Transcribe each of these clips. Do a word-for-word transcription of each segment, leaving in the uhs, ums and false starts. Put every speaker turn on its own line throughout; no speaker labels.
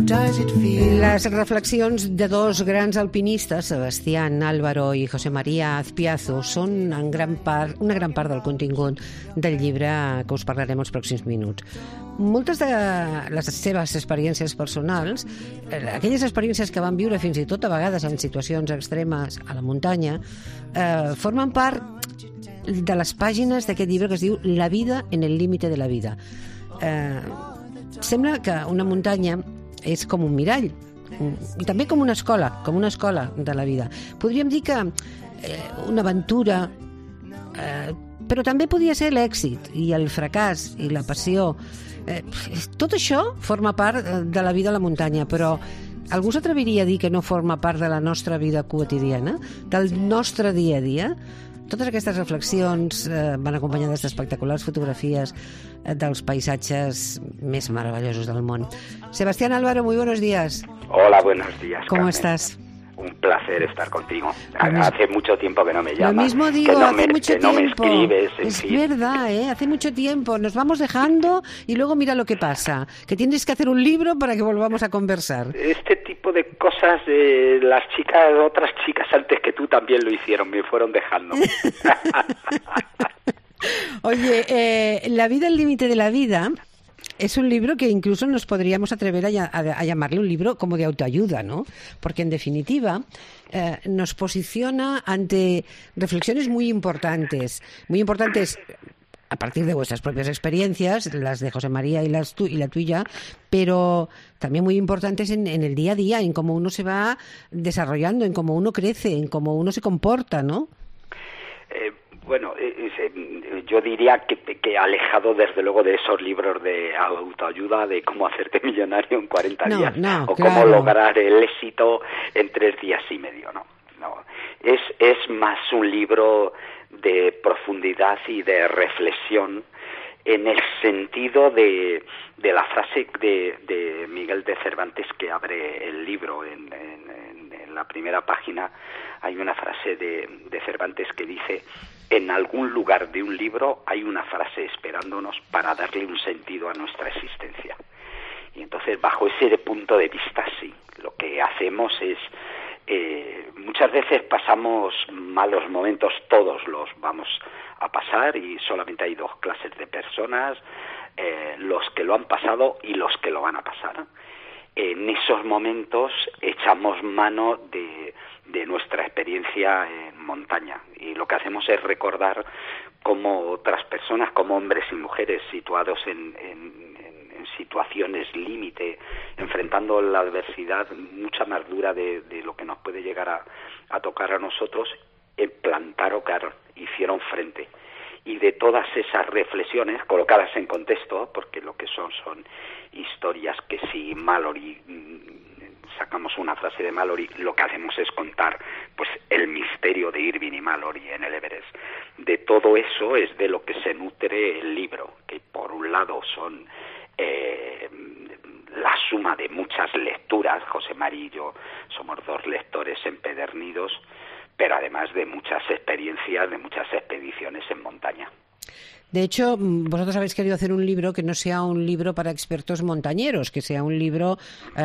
Les reflexions de dos grans alpinistes, Sebastián Álvaro i José María Azpiazu, són en gran part, una gran part del contingut del llibre que us parlarem els pròxims minuts. Moltes de les seves experiències personals, aquelles experiències que van viure fins i tot a vegades en situacions extremes a la muntanya, eh, formen part de les pàgines d'aquest llibre que es diu La vida en el límite de la vida. Eh, sembla que una muntanya és com un mirall, i també com una escola, com una escola de la vida. Podríem dir que eh, una aventura, eh, però també podia ser l'èxit i el fracàs i la passió. Eh, tot això forma part de la vida a la muntanya, però algú s'atreviria a dir que no forma part de la nostra vida quotidiana, del nostre dia a dia? Totes aquestes reflexions eh, van acompanyades d'espectaculars fotografies eh, dels paisatges més maravillosos del món. Sebastián Álvaro, muy buenos días.
Hola, buenos días.
¿Cómo
Carmen.
estás?
Un placer estar contigo.
Lo
Hace
mismo,
mucho tiempo que no me llamas.
Lo mismo digo,
que no
hace
me,
mucho
que no
tiempo.
me escribes, en
es
fin.
verdad, ¿eh? Hace mucho tiempo. Nos vamos dejando y luego mira lo que pasa. Que tienes que hacer un libro para que volvamos a conversar.
Este tipo de cosas, eh, las chicas, otras chicas antes que tú también lo hicieron, me fueron dejando.
Oye, eh, La vida al límite de la vida es un libro que incluso nos podríamos atrever a, a, a llamarle un libro como de autoayuda, ¿no? Porque en definitiva eh, nos posiciona ante reflexiones muy importantes, muy importantes a partir de vuestras propias experiencias, las de José María y, las tu, y la tuya, pero también muy importantes en, en el día a día, en cómo uno se va desarrollando, en cómo uno crece, en cómo uno se comporta, ¿no?
Eh, Bueno, eh, yo diría que, que alejado desde luego de esos libros de autoayuda, de cómo hacerte millonario en cuarenta
no,
días
no,
o
claro.
cómo lograr el éxito en tres días y medio, no, no. Es, es más un libro de profundidad y de reflexión en el sentido de, de la frase de, de Miguel de Cervantes que abre el libro. En, en, en la primera página hay una frase de, de Cervantes que dice: en algún lugar de un libro hay una frase esperándonos para darle un sentido a nuestra existencia. Y entonces, bajo ese punto de vista, sí, lo que hacemos es, eh, muchas veces pasamos malos momentos, todos los vamos a pasar, y solamente hay dos clases de personas, eh, los que lo han pasado y los que lo van a pasar. En esos momentos echamos mano de, de nuestra experiencia en montaña, y lo que hacemos es recordar cómo otras personas, como hombres y mujeres situados en, en, en situaciones límite, enfrentando la adversidad mucha más dura de, de lo que nos puede llegar a, a tocar a nosotros, en plantar hogar, hicieron frente. Y de todas esas reflexiones, colocadas en contexto, porque lo que son son historias que si Mallory, sacamos una frase de Mallory, lo que hacemos es contar pues el misterio de Irving y Mallory en el Everest. De todo eso es de lo que se nutre el libro, que por un lado son eh, la suma de muchas lecturas. José María y yo somos dos lectores empedernidos, pero además de muchas experiencias, de muchas expediciones en montaña.
De hecho, vosotros habéis querido hacer un libro que no sea un libro para expertos montañeros, que sea un libro uh,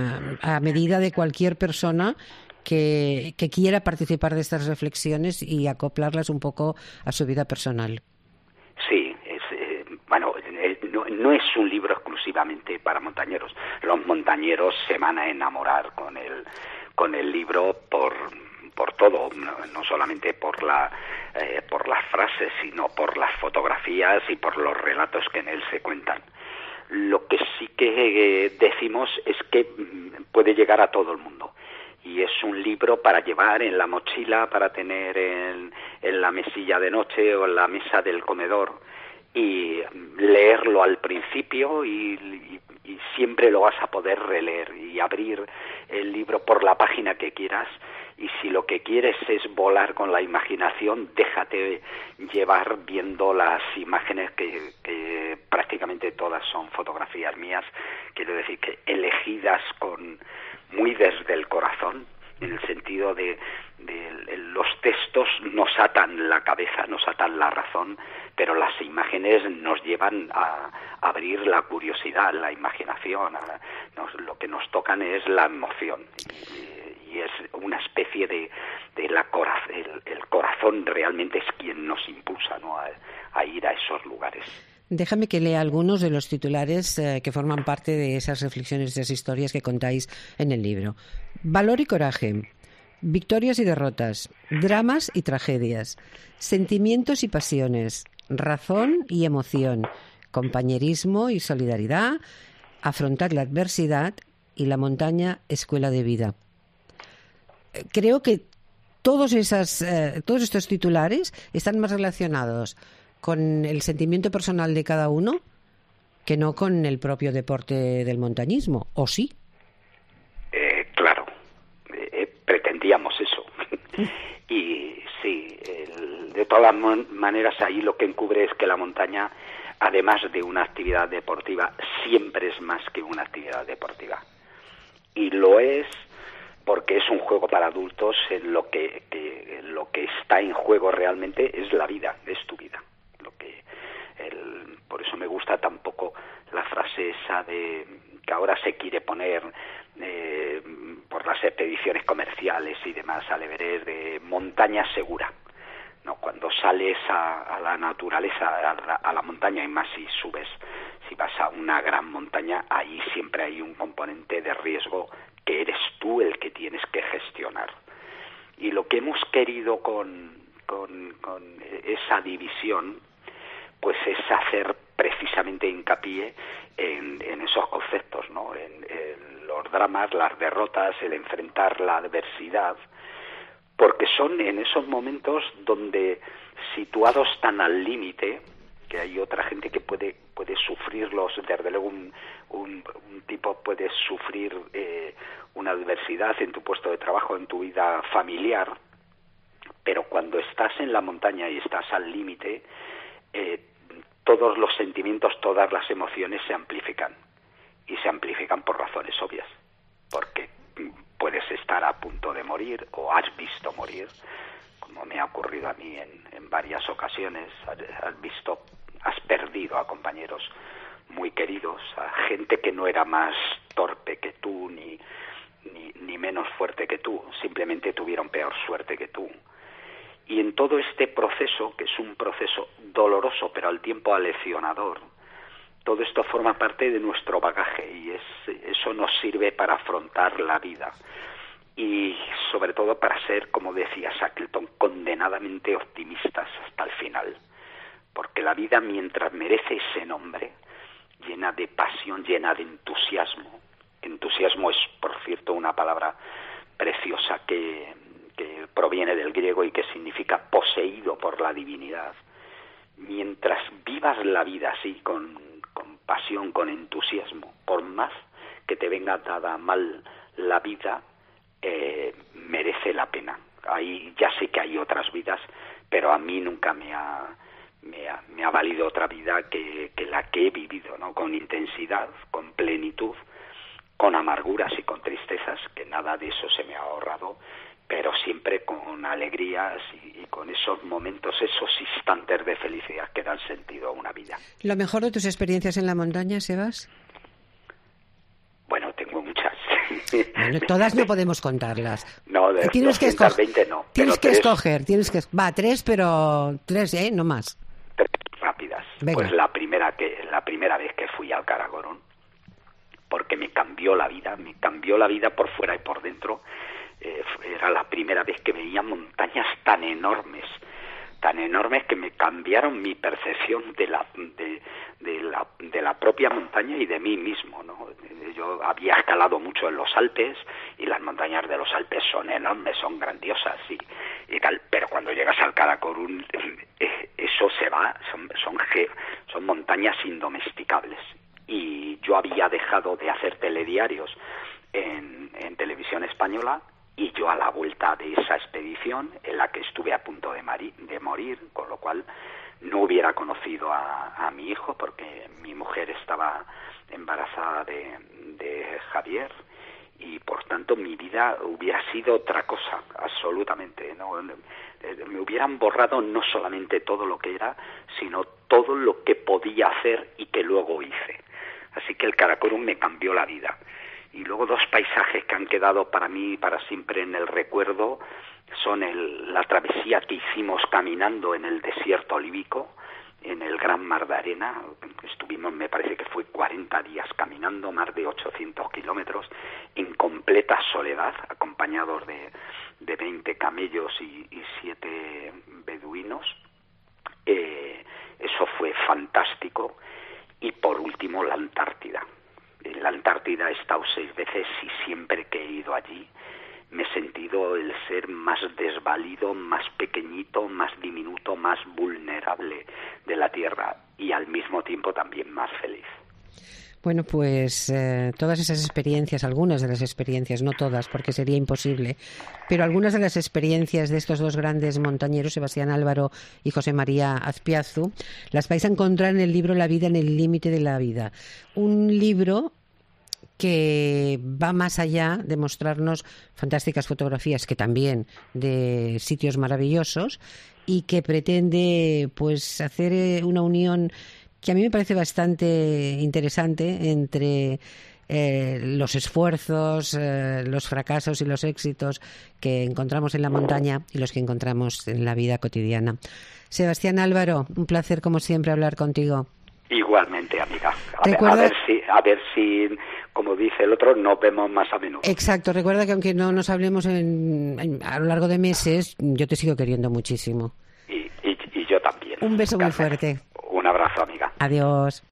a medida de cualquier persona que, que quiera participar de estas reflexiones y acoplarlas un poco a su vida personal.
Sí, es, eh, bueno, eh, no, no es un libro exclusivamente para montañeros. Los montañeros se van a enamorar con el, con el libro por... por todo, no, no solamente por la eh, por las frases, sino por las fotografías y por los relatos que en él se cuentan. Lo que sí que eh, decimos es que puede llegar a todo el mundo, y es un libro para llevar en la mochila, para tener en, en la mesilla de noche o en la mesa del comedor, y leerlo al principio y, y, y siempre lo vas a poder releer y abrir el libro por la página que quieras. Y si lo que quieres es volar con la imaginación, déjate llevar viendo las imágenes que, que prácticamente todas son fotografías mías, quiero decir que elegidas con muy desde el corazón, en el sentido de, de los textos nos atan la cabeza, nos atan la razón, pero las imágenes nos llevan a, a abrir la curiosidad, la imaginación, a, nos, lo que nos tocan es la emoción, y, y es una especie de, de la cora, el, el corazón realmente es quien nos impulsa, ¿no?, a, a ir a esos lugares.
Déjame que lea algunos de los titulares eh, que forman parte de esas reflexiones, de esas historias que contáis en el libro. Valor y coraje, victorias y derrotas, dramas y tragedias, sentimientos y pasiones, razón y emoción, compañerismo y solidaridad, afrontar la adversidad y la montaña, escuela de vida. Creo que todos, esas, eh, todos estos titulares están más relacionados con el sentimiento personal de cada uno que no con el propio deporte del montañismo, ¿o sí?
Eh, claro, eh, pretendíamos eso. Y sí, el, de todas maneras ahí lo que encubre es que la montaña, además de una actividad deportiva, siempre es más que una actividad deportiva. Y lo es porque es un juego para adultos en lo que, que en lo que está en juego realmente es la vida, es tu vida. Lo que el, por eso me gusta tampoco la frase esa de que ahora se quiere poner eh, por las expediciones comerciales y demás al Everest, de montaña segura, ¿no? Cuando sales a, a la naturaleza, a la, a la montaña, y más si subes, si vas a una gran montaña, ahí siempre hay un componente de riesgo que eres tú el que tienes que gestionar. Y lo que hemos querido con, con, con esa división, pues es hacer precisamente hincapié en, en esos conceptos, ¿no? En, en los dramas, las derrotas, el enfrentar la adversidad, porque son en esos momentos donde, situados tan al límite, que hay otra gente que puede puede sufrirlos, desde luego un, un, un tipo puede sufrir eh, una adversidad en tu puesto de trabajo, en tu vida familiar, pero cuando estás en la montaña y estás al límite, eh, todos los sentimientos, todas las emociones se amplifican, y se amplifican por razones obvias, porque puedes estar a punto de morir o has visto morir, como me ha ocurrido a mí en, en varias ocasiones. Has visto, has perdido a compañeros muy queridos, a gente que no era más torpe que tú ni, ni, ni menos fuerte que tú, simplemente tuvieron peor suerte que tú. Y en todo este proceso, que es un proceso doloroso pero al tiempo aleccionador, todo esto forma parte de nuestro bagaje, y es, eso nos sirve para afrontar la vida. Y sobre todo para ser, como decía Shackleton, condenadamente optimistas hasta el final. Porque la vida, mientras merece ese nombre, llena de pasión, llena de entusiasmo. Entusiasmo es, por cierto, una palabra preciosa que, que proviene del griego y que significa poseído por la divinidad. Mientras vivas la vida así, con, con pasión, con entusiasmo, por más que te venga dada mal la vida, eh, merece la pena. Ahí ya sé que hay otras vidas, pero a mí nunca me ha, me ha, me ha valido otra vida que, que la que he vivido, ¿no? Con intensidad, con plenitud, con amarguras y con tristezas, que nada de eso se me ha ahorrado, pero siempre con alegrías y, y con esos momentos, esos instantes de felicidad que dan sentido a una vida.
¿Lo mejor de tus experiencias en la montaña, Sebas?
Bueno, tengo muchas.
Bueno, todas no podemos contarlas.
No, de
tienes que escoger, no. Tienes que
tres,
escoger, tienes que va tres, pero tres, eh, no más.
Tres rápidas. Venga. Pues la primera que la primera vez que fui al Karakorum, porque me cambió la vida, me cambió la vida por fuera y por dentro. Eh, era la primera vez que veía montañas tan enormes, tan enormes que me cambiaron mi percepción de la de, de la de la propia montaña y de mí mismo, ¿no? Yo había escalado mucho en los Alpes y las montañas de los Alpes son enormes, son grandiosas y, y tal, pero cuando llegas al Karakorum eh, eso se va, son son son montañas indomesticables. Y yo había dejado de hacer telediarios en, en televisión española, y yo a la vuelta de esa expedición, en la que estuve a punto de, mari, de morir, con lo cual no hubiera conocido a, a mi hijo, porque mi mujer estaba embarazada de, de Javier, y por tanto mi vida hubiera sido otra cosa, absolutamente, ¿no? Me hubieran borrado no solamente todo lo que era, sino todo lo que podía hacer y que luego hice. Así que el Karakorum me cambió la vida. Y luego dos paisajes que han quedado para mí para siempre en el recuerdo son el, la travesía que hicimos caminando en el desierto líbico, en el Gran Mar de Arena. Estuvimos, me parece que fue cuarenta días caminando, más de ochocientos kilómetros, en completa soledad, acompañados de, de veinte camellos y, y siete beduinos. Eh, eso fue fantástico. Y por último, la Antártida. En la Antártida he estado seis veces y siempre que he ido allí me he sentido el ser más desvalido, más pequeñito, más diminuto, más vulnerable de la Tierra y al mismo tiempo también más feliz.
Bueno, pues eh, todas esas experiencias, algunas de las experiencias, no todas, porque sería imposible, pero algunas de las experiencias de estos dos grandes montañeros, Sebastián Álvaro y José María Azpiazu, las vais a encontrar en el libro La vida en el límite de la vida. Un libro que va más allá de mostrarnos fantásticas fotografías, que también de sitios maravillosos, y que pretende pues hacer una unión que a mí me parece bastante interesante entre eh, los esfuerzos, eh, los fracasos y los éxitos que encontramos en la montaña y los que encontramos en la vida cotidiana. Sebastián Álvaro, un placer como siempre hablar contigo.
Igualmente, amiga. A ver, a ver si, a ver si, como dice el otro, nos vemos más a menudo.
Exacto. Recuerda que aunque no nos hablemos en, en, a lo largo de meses, yo te sigo queriendo muchísimo.
Y, y, y yo también.
Un beso muy fuerte.
Un abrazo, amiga.
Adiós.